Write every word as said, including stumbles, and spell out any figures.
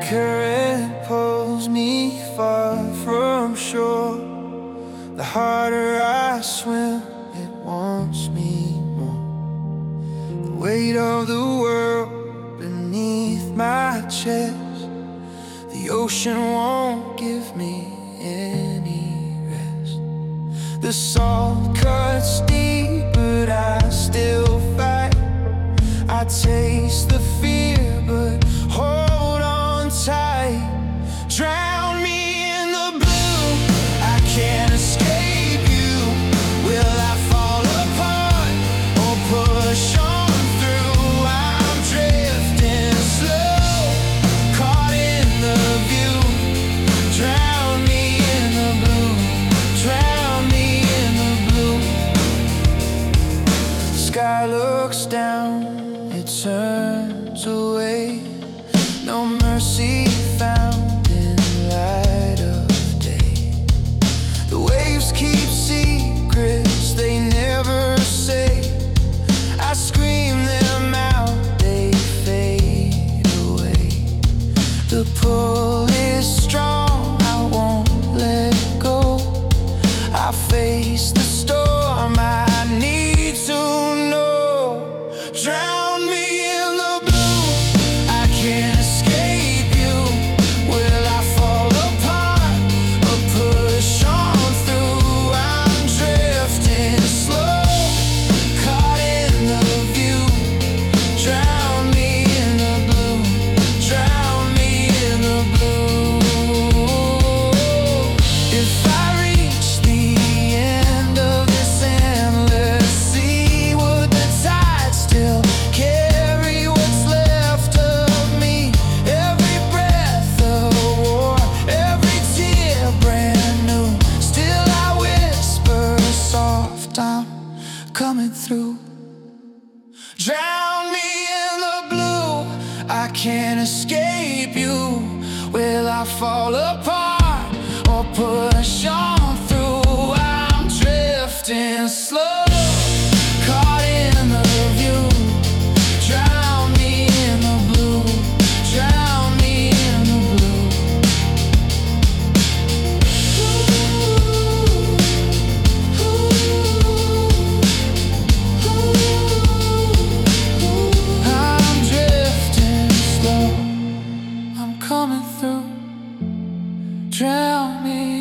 current pulls me far from shore, the harder I swim, it wants me more. The weight of the world beneath my chest, the ocean won't give me any rest. The salt cuts deep, but I still fight. I taste the fear, but hold on tight. Drown me in the blue, I can't escape you. Will I fall apart or push on through? I'm drifting slow, caught in the view. Drown me in the blue, drown me in the blue. Sky looks down, it turns away. No mercy found in light of day. The waves keep secrets they never say. I scream them out, they fade away. The pull is strong, I won't let go. I face the storm, I need to know. Drown me in the blue, I can't escape you. Will I fall apart or push on through? I'm drifting slow, caught in the view. Drown me in the blue, drown me in the blue. If I reach the end of this endless sea, would the tide still carry what's left of me? Every breath of war, every tear brand new. Still I whisper soft, I'm coming through. Drown me in the blue, I can't escape you. Will I fall apart or push on through? I'm drifting slow, caught in the view. Drown me in the blue, drown me in the blue. Ooh, ooh, ooh. I'm drifting slow, I'm coming through. Drown me